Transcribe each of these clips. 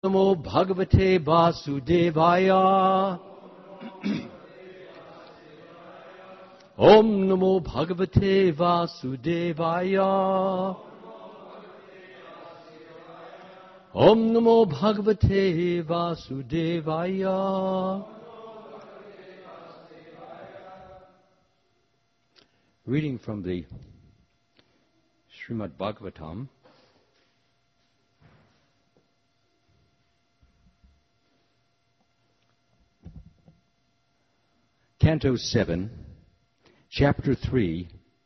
Namo Bhagavate Vasudevaya. Om Namo Bhagavate Vasudevaya. Om Namo Bhagavate Vasudevaya. Reading from the Srimad Bhagavatam, Canto 7, Chapter 3,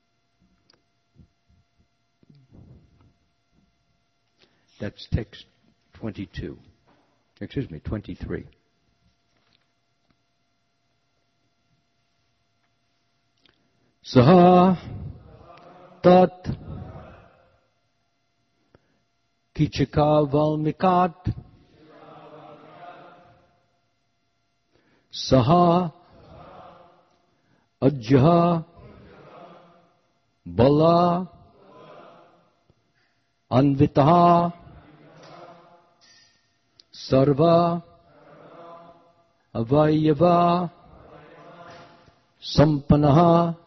that's text 22. 23. Saha tat kichaka valmikat saha ajha bala anvitaha sarva avayava sampanaha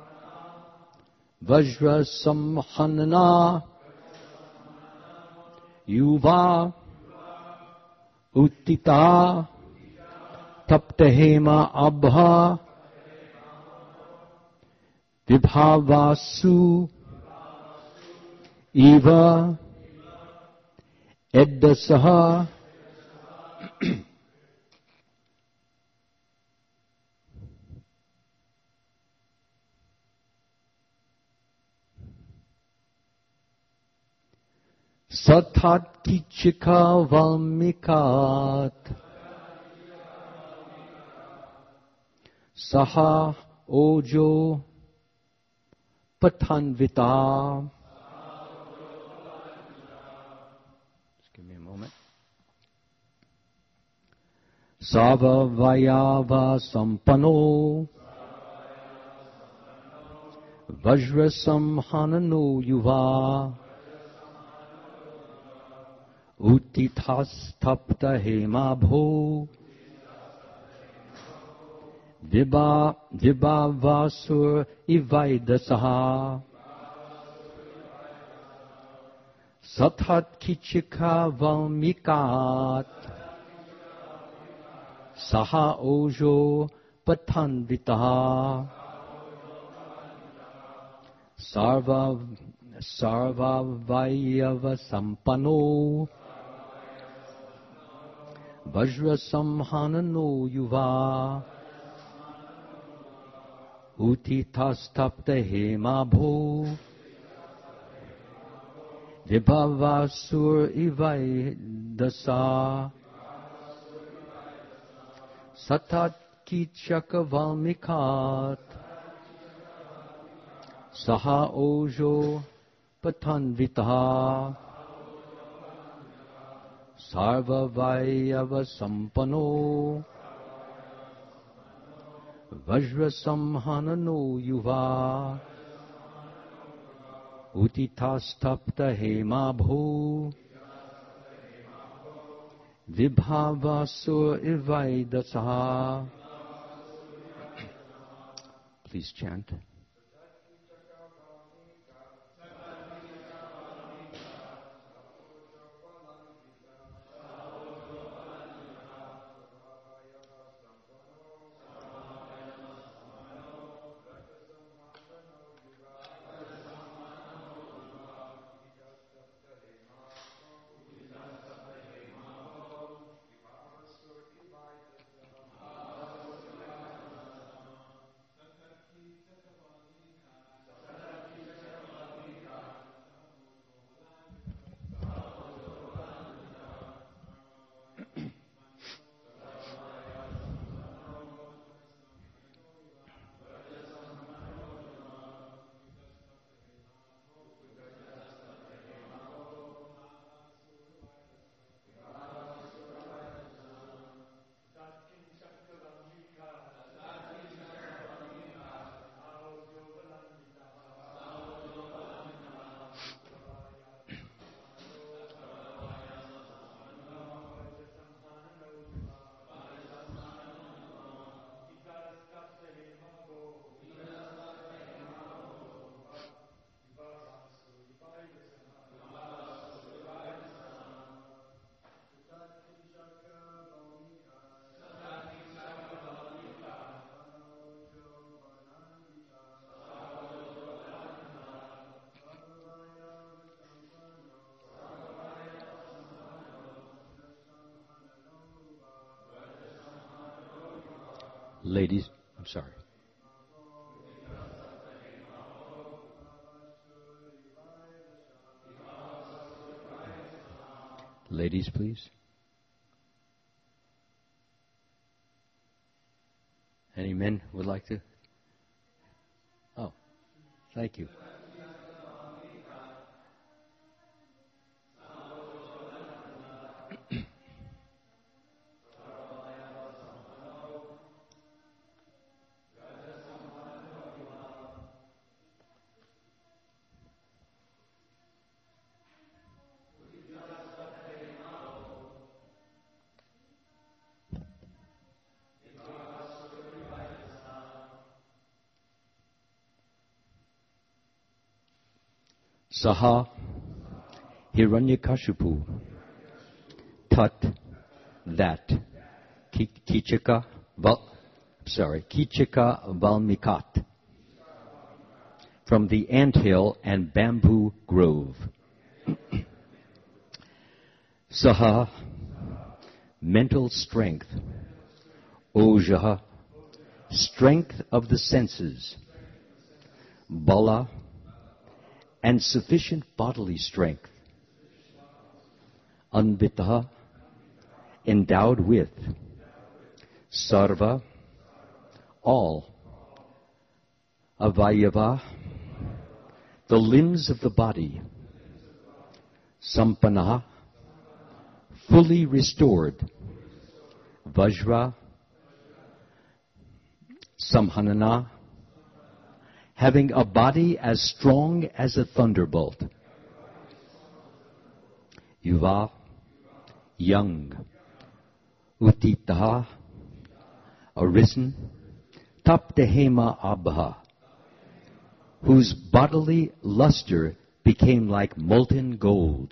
vajra samhanana yuva uttita taptahema abha vibhavasu eva eddasaha Sathat kichika valmikat saha ojo patanvita. Just give me a moment. Sava vayava sampano vajra samhanano yuva Uttithastapta hemabho Vibhavasur ivaidasaha Sathat kichika valmikat Saha ojo patanvitaha Sarva vayava sampano Vajra samhanano yuva Uttithastapta hemabho Vibhavasur ivaidasa Satat kichaka valmikat Saha ojo patanvitaha Sarva vayava sampano Vajra samhanano yuva Uttithastapta hemabho Vibhavasur ivaidasaha. Please chant. Ladies, I'm sorry. Ladies, please. Any men would like to? Oh, thank you. Saha Hiranyakashipu Tat that Kichika Valmikat from the anthill and bamboo grove. Saha mental strength. Ojaha strength of the senses. Bala and sufficient bodily strength. Anvitaha, endowed with. Sarva, all. Avayava, the limbs of the body. Sampana, fully restored. Vajra, Samhanana, having a body as strong as a thunderbolt. Yuva, young. Utitaha, arisen. Taptahema abha, whose bodily luster became like molten gold.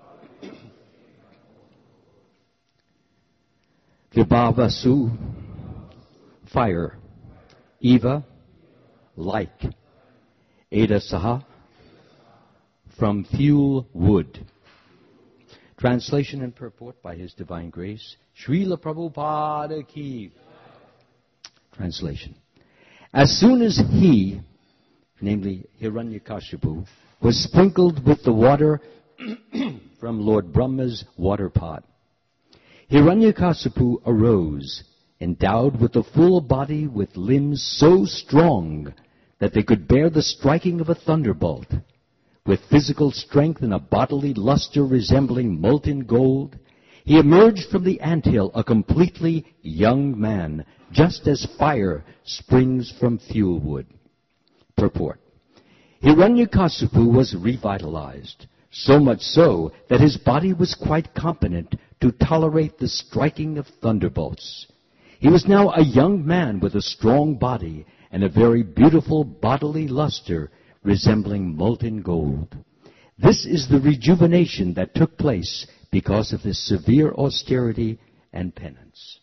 Vibhavasu, fire. Eva, like. Edasaha, from fuel wood. Translation and purport by His Divine Grace, Srila Prabhupada Ki. Translation. As soon as he, namely Hiranyakashipu, was sprinkled with the water from Lord Brahma's water pot, Hiranyakashipu arose, endowed with a full body with limbs so strong that they could bear the striking of a thunderbolt. With physical strength and a bodily luster resembling molten gold, he emerged from the anthill a completely young man, just as fire springs from fuel wood. Purport. Hiranyakashipu was revitalized, so much so that his body was quite competent to tolerate the striking of thunderbolts. He was now a young man with a strong body and a very beautiful bodily luster resembling molten gold. This is the rejuvenation that took place because of his severe austerity and penance.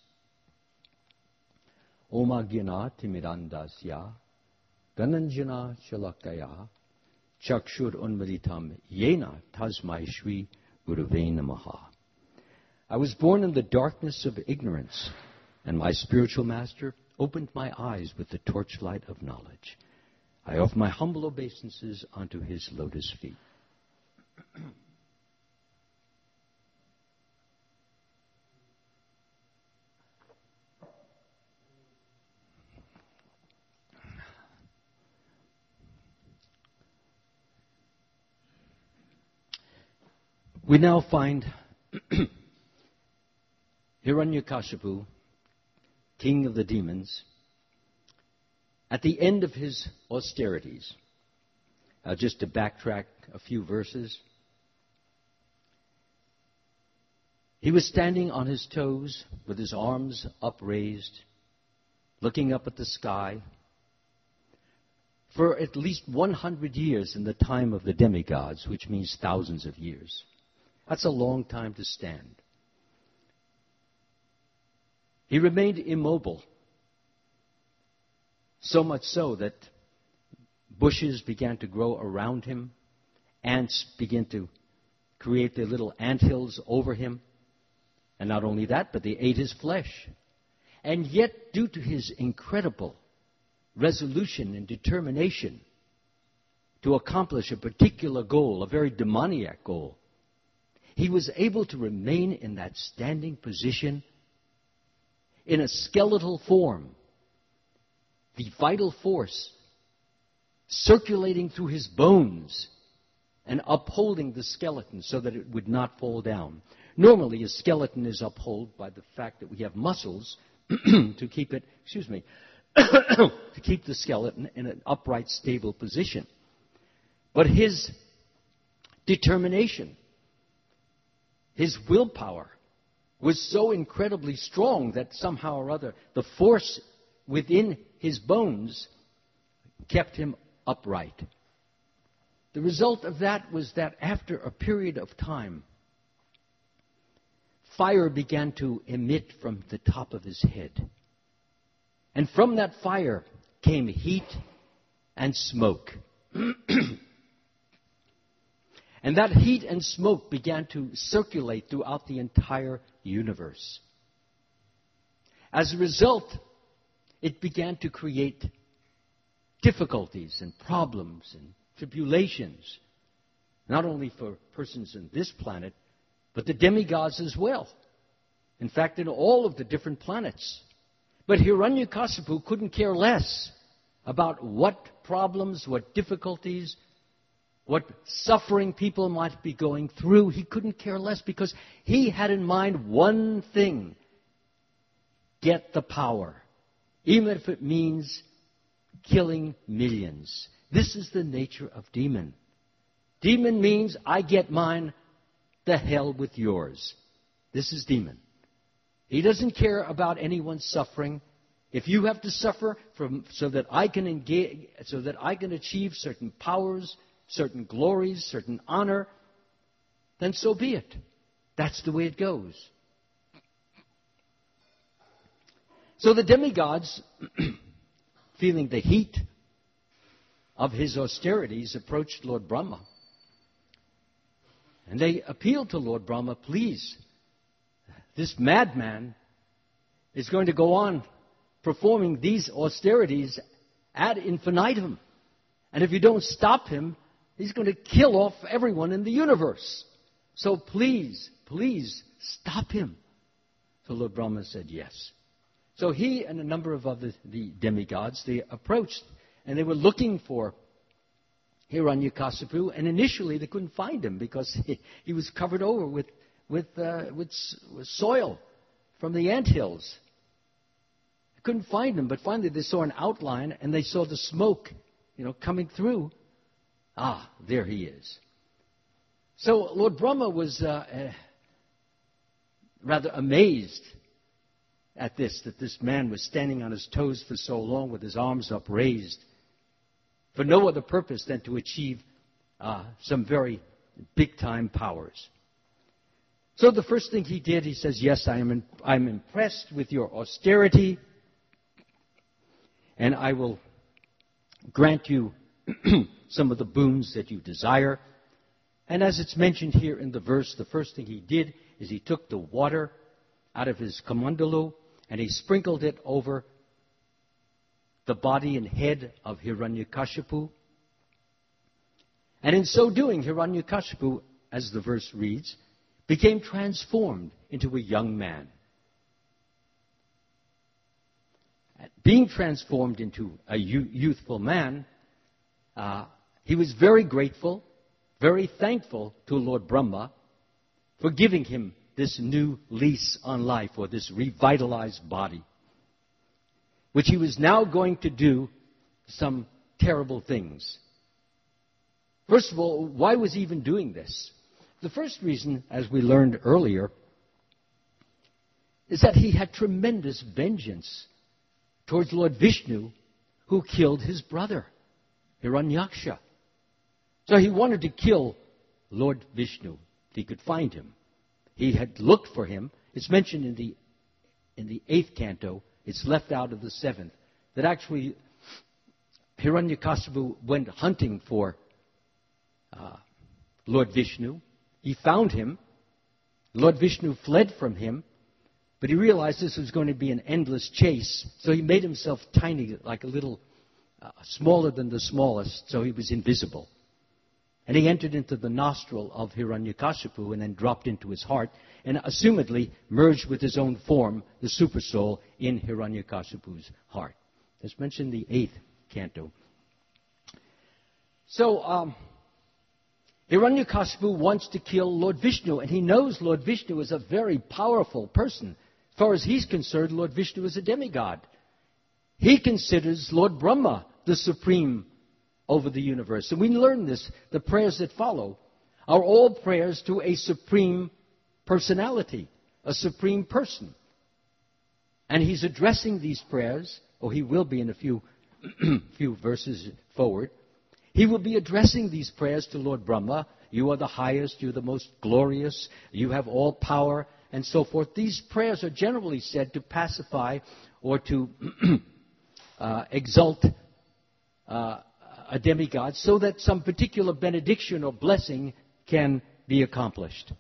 Om Ajnana Timirandasya Dhananjana Shalakaya Chakshur Unmilitam Yena Tasmai Shri Gurave Namaha. I was born in the darkness of ignorance, and my spiritual master opened my eyes with the torchlight of knowledge. I offer my humble obeisances unto his lotus feet. We now find Hiranyakashipu, king of the demons, at the end of his austerities. Just to backtrack a few verses. He was standing on his toes with his arms upraised, looking up at the sky. For at least 100 years in the time of the demigods, which means thousands of years. That's a long time to stand. He remained immobile, so much so that bushes began to grow around him, ants began to create their little anthills over him, and not only that, but they ate his flesh. And yet, due to his incredible resolution and determination to accomplish a particular goal, a very demoniac goal, he was able to remain in that standing position in a skeletal form, the vital force circulating through his bones and upholding the skeleton so that it would not fall down. Normally, a skeleton is upheld by the fact that we have muscles to keep it, to keep the skeleton in an upright, stable position. But his determination, his willpower, was so incredibly strong that somehow or other the force within his bones kept him upright. The result of that was that after a period of time, fire began to emit from the top of his head. And from that fire came heat and smoke. And that heat and smoke began to circulate throughout the entire universe. As a result, it began to create difficulties and problems and tribulations, not only for persons in this planet, but the demigods as well. In fact, in all of the different planets. But Hiranyakasipu couldn't care less about what problems, what difficulties, what suffering people might be going through. He couldn't care less because he had in mind one thing: get the power, even if it means killing millions. This is the nature of demon. Demon means I get mine, the hell with yours. This is demon. He doesn't care about anyone's suffering. If you have to suffer so that I can engage, so that I can achieve certain powers, certain glories, certain honor, then so be it. That's the way it goes. So the demigods, feeling the heat of his austerities, approached Lord Brahma. And they appealed to Lord Brahma, please, this madman is going to go on performing these austerities ad infinitum. And if you don't stop him, he's going to kill off everyone in the universe. So please, please stop him. So Lord Brahma said yes. So he and a number of the demigods, they approached, and they were looking for Hiranyakasipu, and initially they couldn't find him because he was covered over with soil from the anthills. They couldn't find him, but finally they saw an outline, and they saw the smoke, coming through. Ah, there he is. So Lord Brahma was rather amazed at this, that this man was standing on his toes for so long with his arms upraised for no other purpose than to achieve some very big-time powers. So the first thing he did, he says, yes, I'm impressed with your austerity, and I will grant you some of the boons that you desire. And as it's mentioned here in the verse, the first thing he did is he took the water out of his kamandalu and he sprinkled it over the body and head of Hiranyakashipu. And in so doing, Hiranyakashipu, as the verse reads, became transformed into a young man. Being transformed into a youthful man, he was very grateful, very thankful to Lord Brahma for giving him this new lease on life, or this revitalized body, which he was now going to do some terrible things. First of all, why was he even doing this? The first reason, as we learned earlier, is that he had tremendous vengeance towards Lord Vishnu, who killed his brother, Hiranyaksha. So he wanted to kill Lord Vishnu if he could find him. He had looked for him. It's mentioned in the 8th canto. It's left out of the 7th. That actually Hiranyakasipu went hunting for Lord Vishnu. He found him. Lord Vishnu fled from him. But he realized this was going to be an endless chase, so he made himself tiny, like a little, smaller than the smallest, so he was invisible. And he entered into the nostril of Hiranyakashipu and then dropped into his heart and assumedly merged with his own form, the supersoul, in Hiranyakashipu's heart. Let's mention the 8th canto. So, Hiranyakashipu wants to kill Lord Vishnu, and he knows Lord Vishnu is a very powerful person. As far as he's concerned, Lord Vishnu is a demigod. He considers Lord Brahma the supreme over the universe. And we learn this. The prayers that follow are all prayers to a supreme personality, a supreme person. And he's addressing these prayers, or he will be in a few verses forward. He will be addressing these prayers to Lord Brahma. You are the highest, you're the most glorious, you have all power, and so forth. These prayers are generally said to pacify or to exalt a demigod so that some particular benediction or blessing can be accomplished.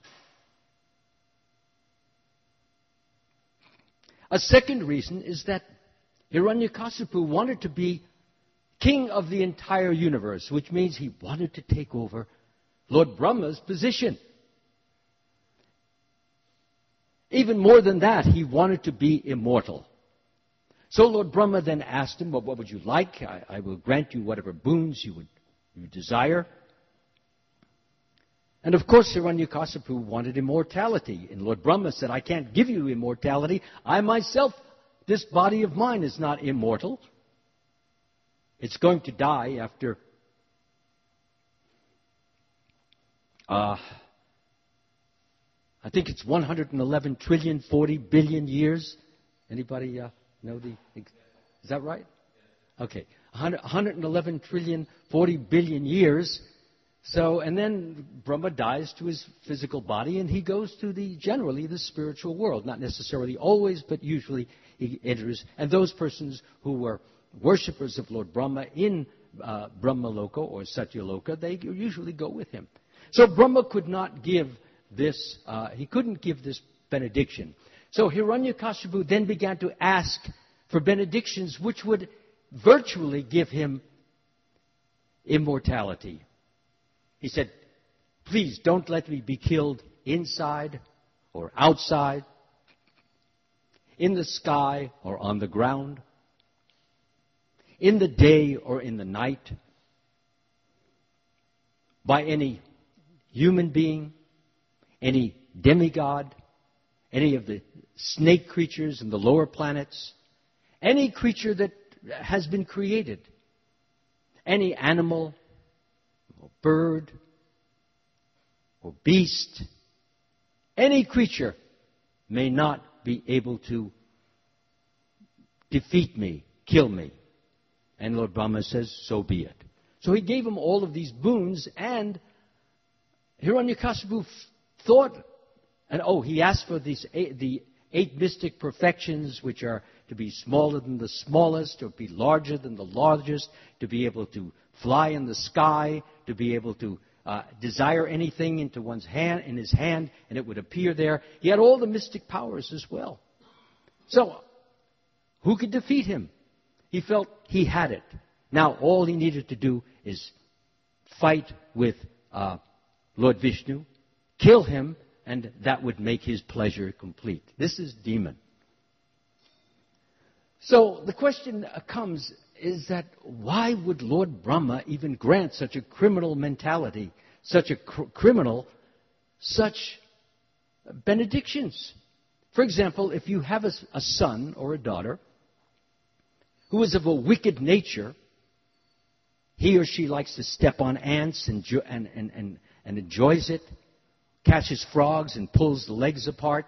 A second reason is that Hiranyakashipu wanted to be king of the entire universe, which means he wanted to take over Lord Brahma's position. Even more than that, he wanted to be immortal. So Lord Brahma then asked him, well, what would you like? I will grant you whatever boons you desire. And of course, Hiranyakashipu wanted immortality. And Lord Brahma said, I can't give you immortality. I myself, this body of mine is not immortal. It's going to die after I think it's 111 trillion, 40 billion years. Anybody know the... Is that right? Okay. 111 trillion, 40 billion years. So, and then Brahma dies to his physical body and he goes to generally the spiritual world. Not necessarily always, but usually he enters. And those persons who were worshippers of Lord Brahma in Brahmaloka or Satyaloka, they usually go with him. So Brahma could not give this, he couldn't give this benediction. So Hiranyakashipu then began to ask for benedictions which would virtually give him immortality. He said, please don't let me be killed inside or outside, in the sky or on the ground, in the day or in the night, by any human being, any demigod, any of the snake creatures in the lower planets, any creature that has been created, any animal or bird or beast, any creature may not be able to defeat me, kill me. And Lord Brahma says, so be it. So he gave him all of these boons, and Hiranyakashipu thought, and he asked for the 8 mystic perfections, which are to be smaller than the smallest, to be larger than the largest, to be able to fly in the sky, to be able to desire anything into one's hand, in his hand, and it would appear there. He had all the mystic powers as well. So, who could defeat him? He felt he had it. Now, all he needed to do is fight with Lord Vishnu, kill him, and that would make his pleasure complete. This is demon. So the question comes is that why would Lord Brahma even grant such a criminal mentality, such a criminal, such benedictions? For example, if you have a son or a daughter who is of a wicked nature, he or she likes to step on ants and enjoys it, catches frogs and pulls the legs apart,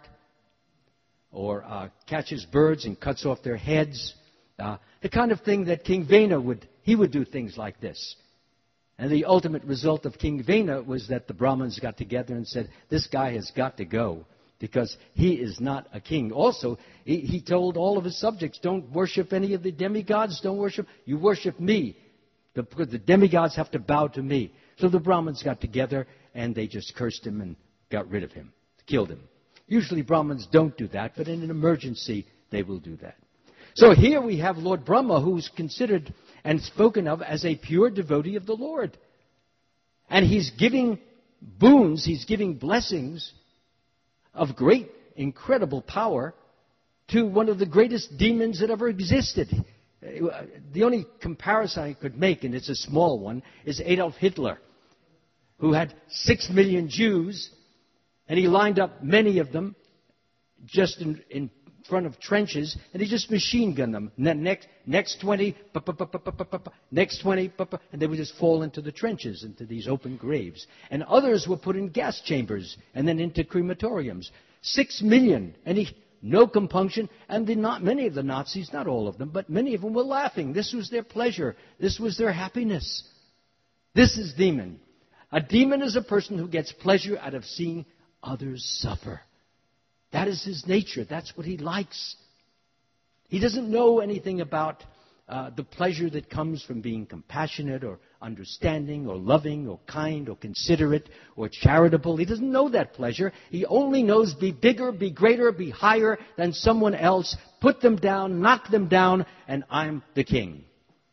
or catches birds and cuts off their heads. The kind of thing that King Vena would do things like this. And the ultimate result of King Vena was that the Brahmins got together and said, this guy has got to go because he is not a king. Also, he told all of his subjects, don't worship any of the demigods, you worship me. Because the demigods have to bow to me. So the Brahmins got together and they just cursed him and got rid of him, killed him. Usually Brahmins don't do that, but in an emergency, they will do that. So here we have Lord Brahma, who's considered and spoken of as a pure devotee of the Lord. And he's giving boons, he's giving blessings of great, incredible power to one of the greatest demons that ever existed. The only comparison I could make, and it's a small one, is Adolf Hitler, who had 6 million Jews, and he lined up many of them just in front of trenches, and he just machine gunned them. And then next 20, next 20, and they would just fall into the trenches, into these open graves. And others were put in gas chambers and then into crematoriums. 6 million, and no compunction. And many of the Nazis, not all of them, but many of them were laughing. This was their pleasure. This was their happiness. This is demon. A demon is a person who gets pleasure out of seeing others suffer. That is his nature. That's what he likes. He doesn't know anything about the pleasure that comes from being compassionate or understanding or loving or kind or considerate or charitable. He doesn't know that pleasure. He only knows be bigger, be greater, be higher than someone else, put them down, knock them down, and I'm the king.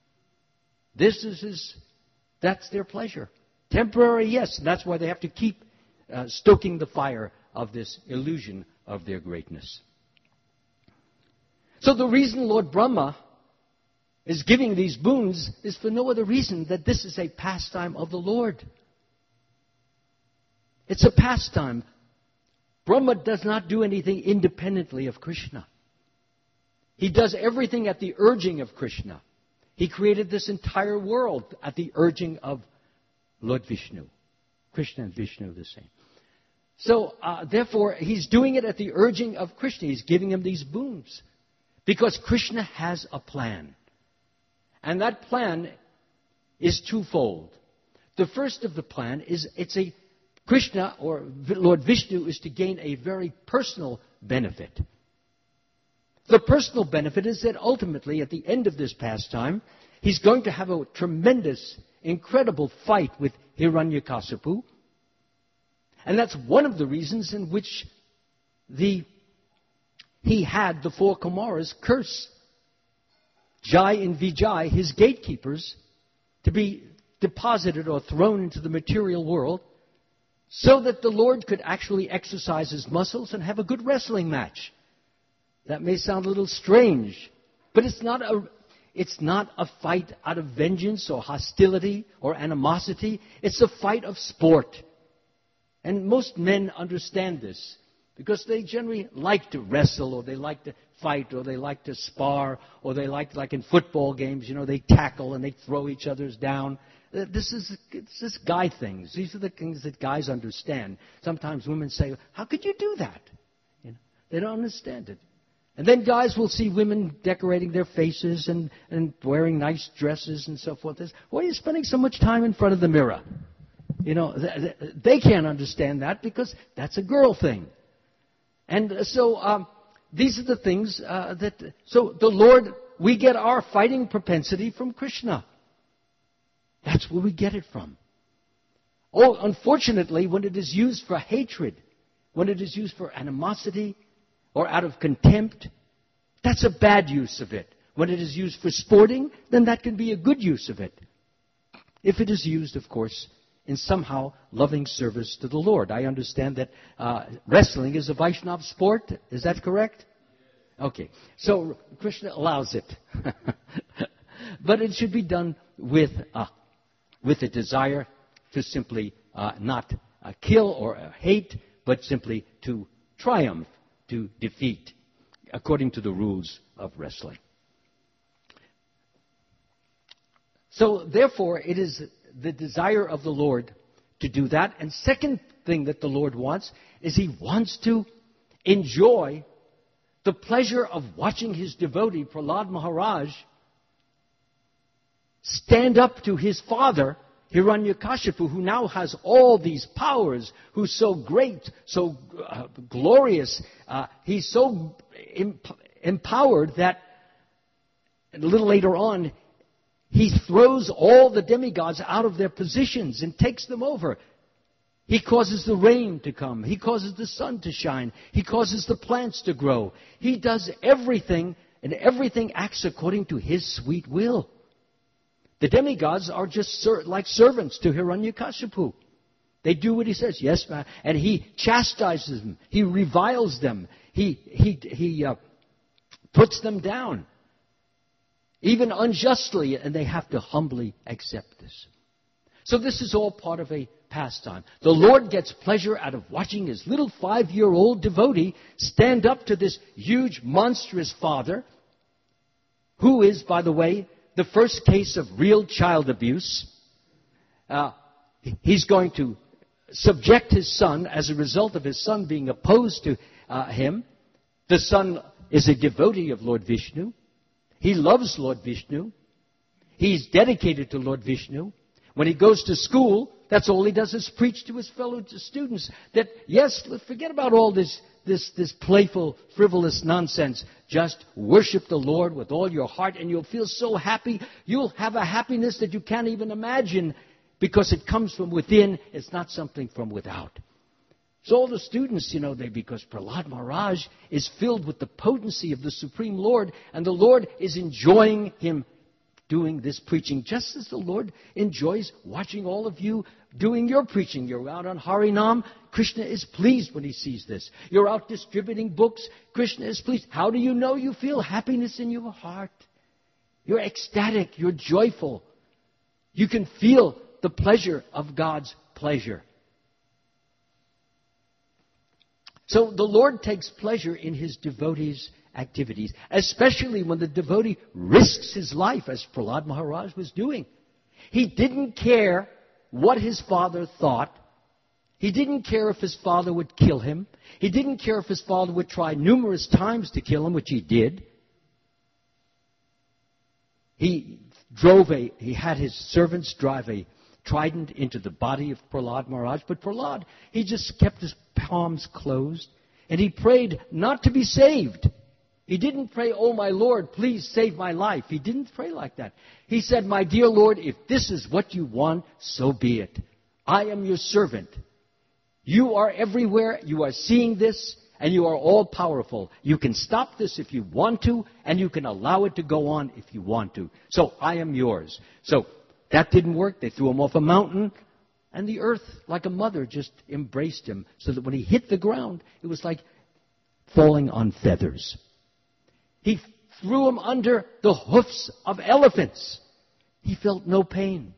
That's their pleasure. Temporary, yes. And that's why they have to keep stoking the fire of this illusion of their greatness. So the reason Lord Brahma is giving these boons is for no other reason than this is a pastime of the Lord. It's a pastime. Brahma does not do anything independently of Krishna. He does everything at the urging of Krishna. He created this entire world at the urging of Lord Vishnu. Krishna and Vishnu are the same. So, therefore, he's doing it at the urging of Krishna. He's giving him these boons. Because Krishna has a plan. And that plan is twofold. The first of the plan is Krishna or Lord Vishnu is to gain a very personal benefit. The personal benefit is that ultimately, at the end of this pastime, he's going to have a tremendous, incredible fight with Hiranyakasipu. And that's one of the reasons in which he had the 4 Kumaras curse Jai and Vijay, his gatekeepers, to be deposited or thrown into the material world so that the Lord could actually exercise his muscles and have a good wrestling match. That may sound a little strange, but it's not a fight out of vengeance or hostility or animosity. It's a fight of sport. And most men understand this because they generally like to wrestle or they like to fight or they like to spar or they like in football games, they tackle and they throw each other's down. It's just guy things. These are the things that guys understand. Sometimes women say, how could you do that? They don't understand it. And then guys will see women decorating their faces and wearing nice dresses and so forth. Why are you spending so much time in front of the mirror? They can't understand that because that's a girl thing. And so these are the things so the Lord, we get our fighting propensity from Krishna. That's where we get it from. Oh, unfortunately, when it is used for hatred, when it is used for animosity or out of contempt, that's a bad use of it. When it is used for sporting, then that can be a good use of it. If it is used, of course, in somehow loving service to the Lord. I understand that wrestling is a Vaishnava sport. Is that correct? Okay. So Krishna allows it. But it should be done with a desire to simply not kill or hate, but simply to triumph, to defeat, according to the rules of wrestling. So, therefore, it is the desire of the Lord to do that. And second thing that the Lord wants is he wants to enjoy the pleasure of watching his devotee, Prahlad Maharaj, stand up to his father, Hiranyakashipu, who now has all these powers, who's so great, so glorious. He's so empowered that a little later on, he throws all the demigods out of their positions and takes them over. He causes the rain to come. He causes the sun to shine. He causes the plants to grow. He does everything, and everything acts according to His sweet will. The demigods are just like servants to Hiranyakashipu. They do what he says. Yes, ma'am. And he chastises them. He reviles them. He puts them down, even unjustly, and they have to humbly accept this. So this is all part of a pastime. The Lord gets pleasure out of watching His little 5-year-old devotee stand up to this huge, monstrous father, who is, by the way, the first case of real child abuse. He's going to subject his son as a result of his son being opposed to him. The son is a devotee of Lord Vishnu. He loves Lord Vishnu. He's dedicated to Lord Vishnu. When he goes to school, that's all he does is preach to his fellow students that, yes, forget about all this playful, frivolous nonsense. Just worship the Lord with all your heart and you'll feel so happy. You'll have a happiness that you can't even imagine because it comes from within. It's not something from without. So all the students, because Prahlad Maharaj is filled with the potency of the Supreme Lord, and the Lord is enjoying him doing this preaching, just as the Lord enjoys watching all of you doing your preaching. You're out on Harinam. Krishna is pleased when He sees this. You're out distributing books. Krishna is pleased. How do you know? You feel happiness in your heart. You're ecstatic. You're joyful. You can feel the pleasure of God's pleasure. So the Lord takes pleasure in His devotees' activities, especially when the devotee risks his life, as Prahlad Maharaj was doing. He didn't care what his father thought. He didn't care if his father would kill him. He didn't care if his father would try numerous times to kill him, which he did. He had his servants drive a trident into the body of Prahlad Maharaj, but Prahlad, he just kept his palms closed, and he prayed not to be saved. He didn't pray, "Oh, my Lord, please save my life." He didn't pray like that. He said, "My dear Lord, if this is what you want, so be it. I am your servant. You are everywhere. You are seeing this, and you are all powerful. You can stop this if you want to, and you can allow it to go on if you want to. So I am yours." So that didn't work. They threw him off a mountain, and the earth, like a mother, just embraced him, so that when he hit the ground, it was like falling on feathers. He threw him under the hoofs of elephants. He felt no pain.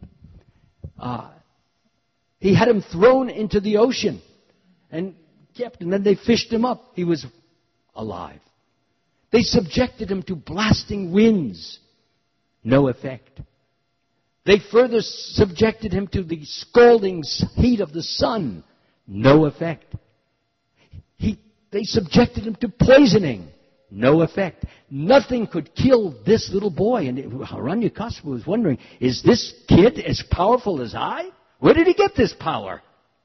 He had him thrown into the ocean and then they fished him up. He was alive. They subjected him to blasting winds. No effect. They further subjected him to the scalding heat of the sun. No effect. They subjected him to poisoning. No effect. Nothing could kill this little boy. And Hiranyakashipu was wondering, is this kid as powerful as I? Where did he get this power?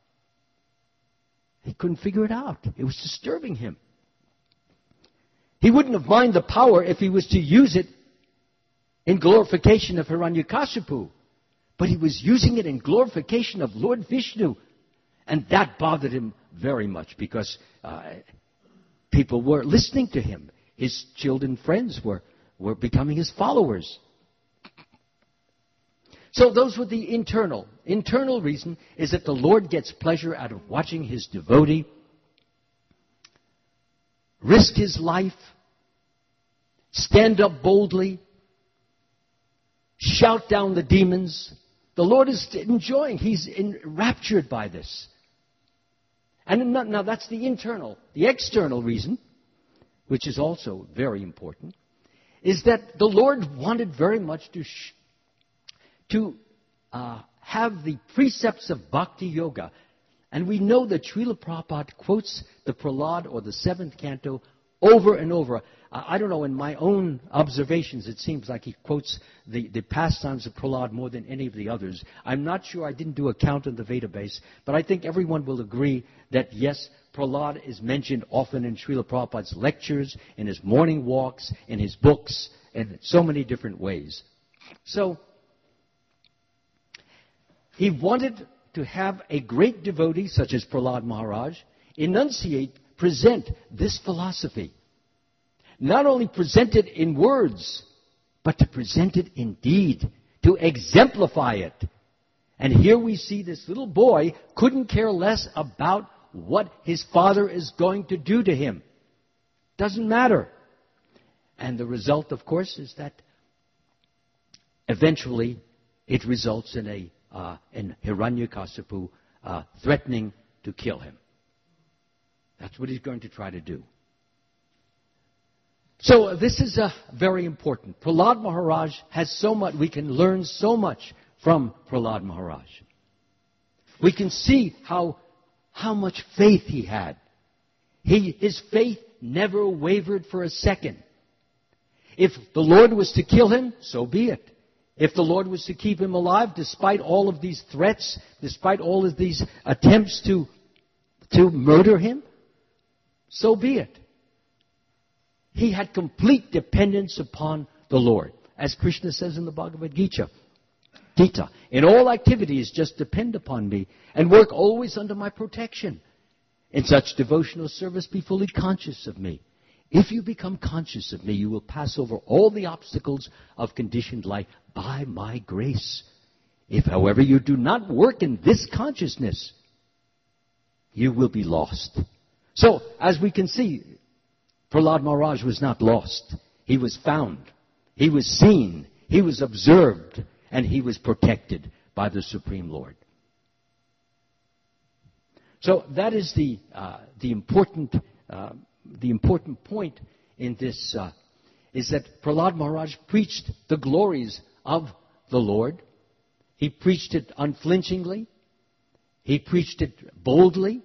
He couldn't figure it out. It was disturbing him. He wouldn't have minded the power if he was to use it in glorification of Hiranyakashipu. But he was using it in glorification of Lord Vishnu. And that bothered him very much because people were listening to him. His children friends were becoming his followers. So those were the internal. Internal reason is that the Lord gets pleasure out of watching His devotee risk his life, stand up boldly, shout down the demons. The Lord is enjoying. He's enraptured by this. And now that's the internal. The external reason, which is also very important, is that the Lord wanted very much to have the precepts of Bhakti Yoga. And we know that Srila Prabhupada quotes the Prahlad or the 7th canto over and over. I don't know, in my own observations, it seems like he quotes the pastimes of Prahlad more than any of the others. I'm not sure, I didn't do a count on the Vedabase, but I think everyone will agree that, yes, Prahlad is mentioned often in Srila Prabhupada's lectures, in his morning walks, in his books, in so many different ways. So, he wanted to have a great devotee such as Prahlad Maharaj present this philosophy. Not only present it in words, but to present it in deed, to exemplify it. And here we see this little boy couldn't care less about what his father is going to do to him. Doesn't matter. And the result, of course, is that eventually it results in Hiranyakasipu threatening to kill him. That's what he's going to try to do. So this is very important. Prahlad Maharaj has so much, we can learn so much from Prahlad Maharaj. We can see how much faith he had. His faith never wavered for a second. If the Lord was to kill him, so be it. If the Lord was to keep him alive, despite all of these threats, despite all of these attempts to murder him, so be it. He had complete dependence upon the Lord. As Krishna says in the Bhagavad Gita, in all activities just depend upon me and work always under my protection. In such devotional service be fully conscious of me. If you become conscious of me, you will pass over all the obstacles of conditioned life by my grace. If, however, you do not work in this consciousness, you will be lost. So, as we can see, Prahlad Maharaj was not lost. He was found. He was seen. He was observed. And he was protected by the Supreme Lord. So that is the important point in this, is that Prahlad Maharaj preached the glories of the Lord. He preached it unflinchingly. He preached it boldly.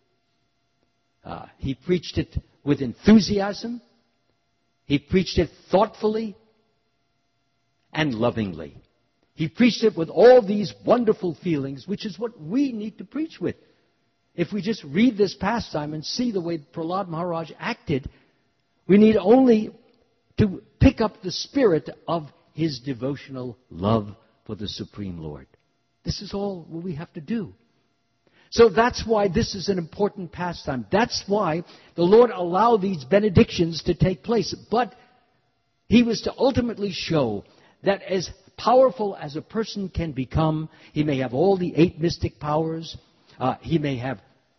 He preached it with enthusiasm. He preached it thoughtfully and lovingly. He preached it with all these wonderful feelings, which is what we need to preach with. If we just read this pastime and see the way Prahlad Maharaj acted, we need only to pick up the spirit of his devotional love for the Supreme Lord. This is all we have to do. So that's why this is an important pastime. That's why the Lord allowed these benedictions to take place. But he was to ultimately show that as powerful as a person can become, he may have all the 8 mystic powers. He may have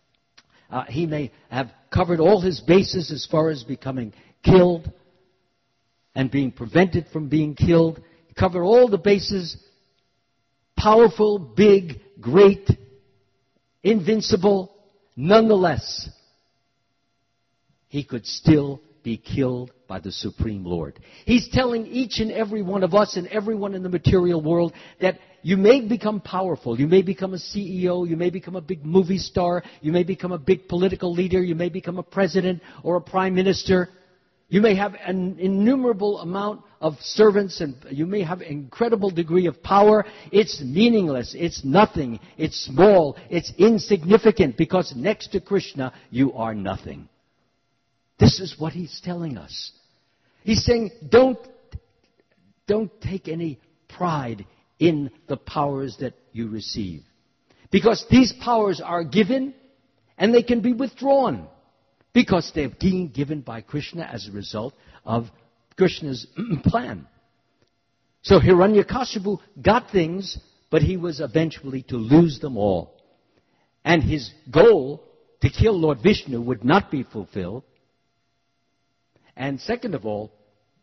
covered all his bases as far as becoming killed and being prevented from being killed. Cover all the bases. Powerful, big, great, invincible. Nonetheless, he could still be killed by the Supreme Lord. He's telling each and every one of us and everyone in the material world that you may become powerful, you may become a CEO, you may become a big movie star, you may become a big political leader, you may become a president or a prime minister, you may have an innumerable amount of servants and you may have an incredible degree of power. It's meaningless, it's nothing, it's small, it's insignificant because next to Krishna you are nothing. This is what he's telling us. He's saying, don't take any pride in the powers that you receive. Because these powers are given and they can be withdrawn. Because they're being given by Krishna as a result of Krishna's plan. So Hiranyakashipu got things, but he was eventually to lose them all. And his goal to kill Lord Vishnu would not be fulfilled. And second of all,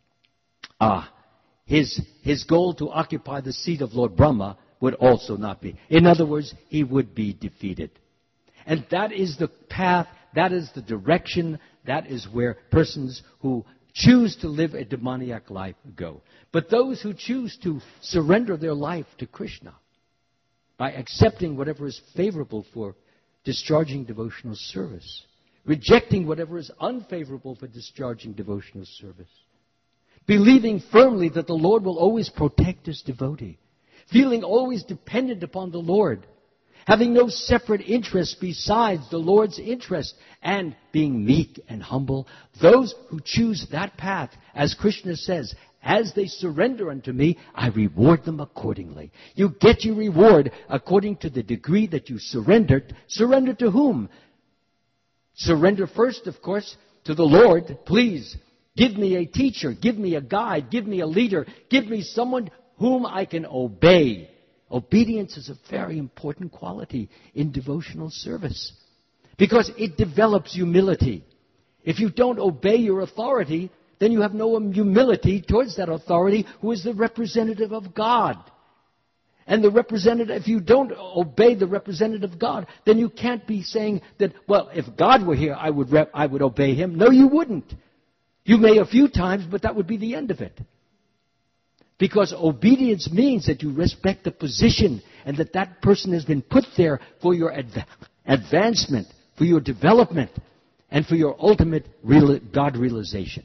his goal to occupy the seat of Lord Brahma would also not be. In other words, he would be defeated. And that is the path, that is the direction, that is where persons who choose to live a demoniac life go. But those who choose to surrender their life to Krishna by accepting whatever is favorable for discharging devotional service, rejecting whatever is unfavorable for discharging devotional service, believing firmly that the Lord will always protect his devotee, feeling always dependent upon the Lord, having no separate interest besides the Lord's interest, and being meek and humble. Those who choose that path, as Krishna says, as they surrender unto me, I reward them accordingly. You get your reward according to the degree that you surrendered. Surrender to whom? Surrender first, of course, to the Lord. Please, give me a teacher, give me a guide, give me a leader, give me someone whom I can obey. Obedience is a very important quality in devotional service because it develops humility. If you don't obey your authority, then you have no humility towards that authority who is the representative of God. And the representative, if you don't obey the representative of God, then you can't be saying that, well, if God were here, I would obey him. No, you wouldn't. You may a few times, but that would be the end of it. Because obedience means that you respect the position and that that person has been put there for your advancement, for your development, and for your ultimate God realization.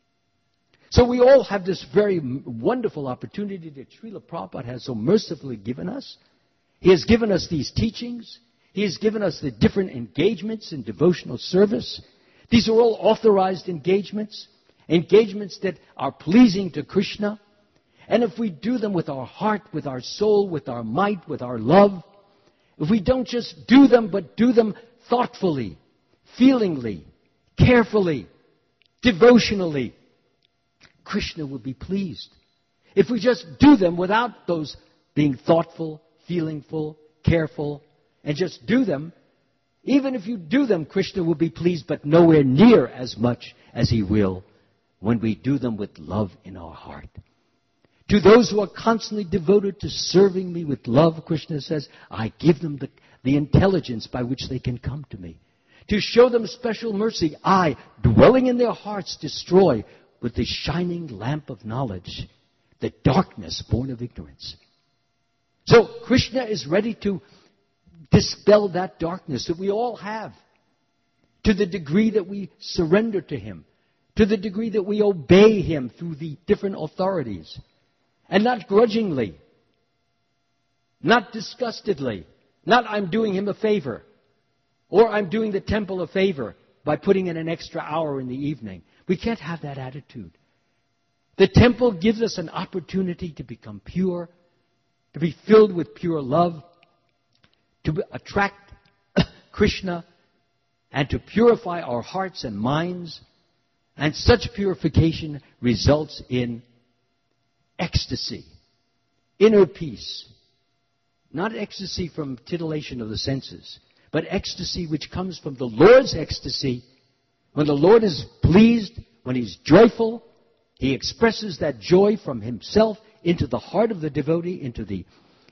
So we all have this very wonderful opportunity that Srila Prabhupada has so mercifully given us. He has given us these teachings. He has given us the different engagements in devotional service. These are all authorized engagements, engagements that are pleasing to Krishna. And if we do them with our heart, with our soul, with our might, with our love, if we don't just do them, but do them thoughtfully, feelingly, carefully, devotionally, Krishna will be pleased. If we just do them without those being thoughtful, feelingful, careful, and just do them, even if you do them, Krishna will be pleased, but nowhere near as much as he will when we do them with love in our heart. To those who are constantly devoted to serving me with love, Krishna says, I give them the intelligence by which they can come to me. To show them special mercy, I, dwelling in their hearts, destroy with the shining lamp of knowledge the darkness born of ignorance. So Krishna is ready to dispel that darkness that we all have to the degree that we surrender to him, to the degree that we obey him through the different authorities. And not grudgingly, not disgustedly, not I'm doing him a favor, or I'm doing the temple a favor by putting in an extra hour in the evening. We can't have that attitude. The temple gives us an opportunity to become pure, to be filled with pure love, to attract Krishna, and to purify our hearts and minds. And such purification results in ecstasy, inner peace. Not ecstasy from titillation of the senses, but ecstasy which comes from the Lord's ecstasy. When the Lord is pleased, when he's joyful, he expresses that joy from himself into the heart of the devotee, into the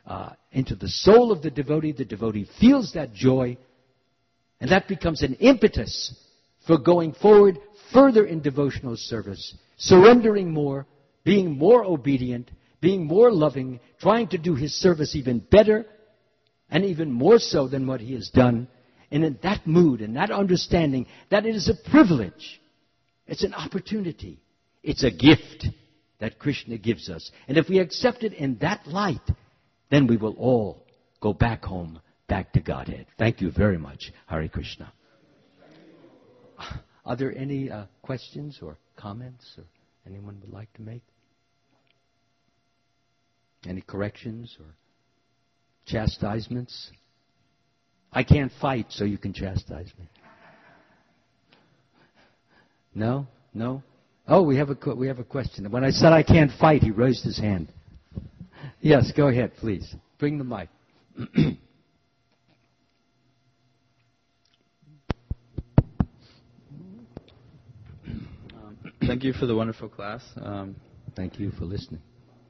soul of the devotee. The devotee feels that joy, and that becomes an impetus for going forward further in devotional service, surrendering more, being more obedient, being more loving, trying to do his service even better and even more so than what he has done. And in that mood, in that understanding, that it is a privilege. It's an opportunity. It's a gift that Krishna gives us. And if we accept it in that light, then we will all go back home, back to Godhead. Thank you very much. Hare Krishna. Are there any questions or comments or anyone would like to make? Any corrections or chastisements? I can't fight, so you can chastise me. No? No? Oh, we have a question. When I said I can't fight, he raised his hand. Yes, go ahead, please. Bring the mic. Thank you for the wonderful class. Thank you for listening.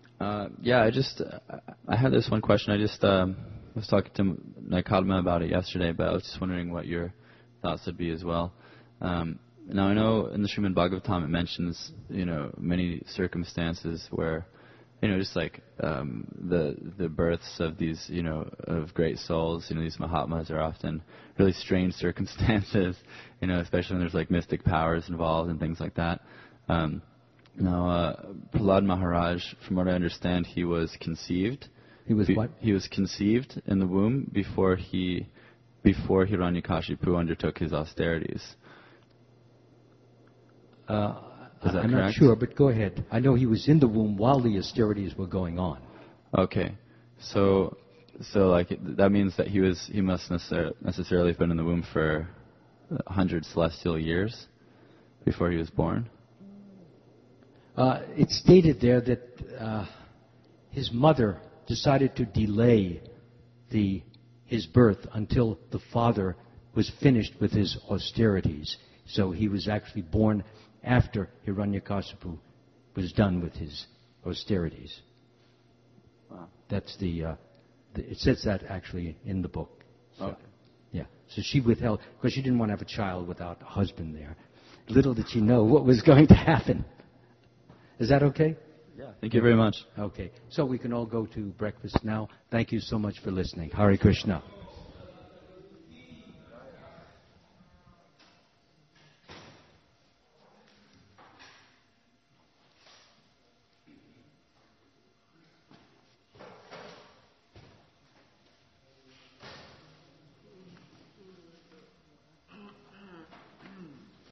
I had this one question. I just was talking to Naikadma about it yesterday, but I was just wondering what your thoughts would be as well. Now, I know in the Srimad Bhagavatam it mentions, many circumstances where, just like the births of these, of great souls, these Mahatmas are often really strange circumstances, especially when there's like mystic powers involved and things like that. Now, Prahlad Maharaj, from what I understand, he was conceived. He was what? He was conceived in the womb before Hiranyakashipu undertook his austerities. Is that I'm correct? not sure, but go ahead. I know he was in the womb while the austerities were going on. Okay. So like that means that he must necessarily have been in the womb for 100 celestial years before he was born. It's stated there that his mother decided to delay his birth until the father was finished with his austerities. So he was actually born after Hiranyakasipu was done with his austerities. Wow. That's it says that actually in the book. So, Okay. yeah. So she withheld, because she didn't want to have a child without a husband there. Little did she know what was going to happen. Is that okay? Yeah. Thank you very much. Okay. So we can all go to breakfast now. Thank you so much for listening. Hare Krishna.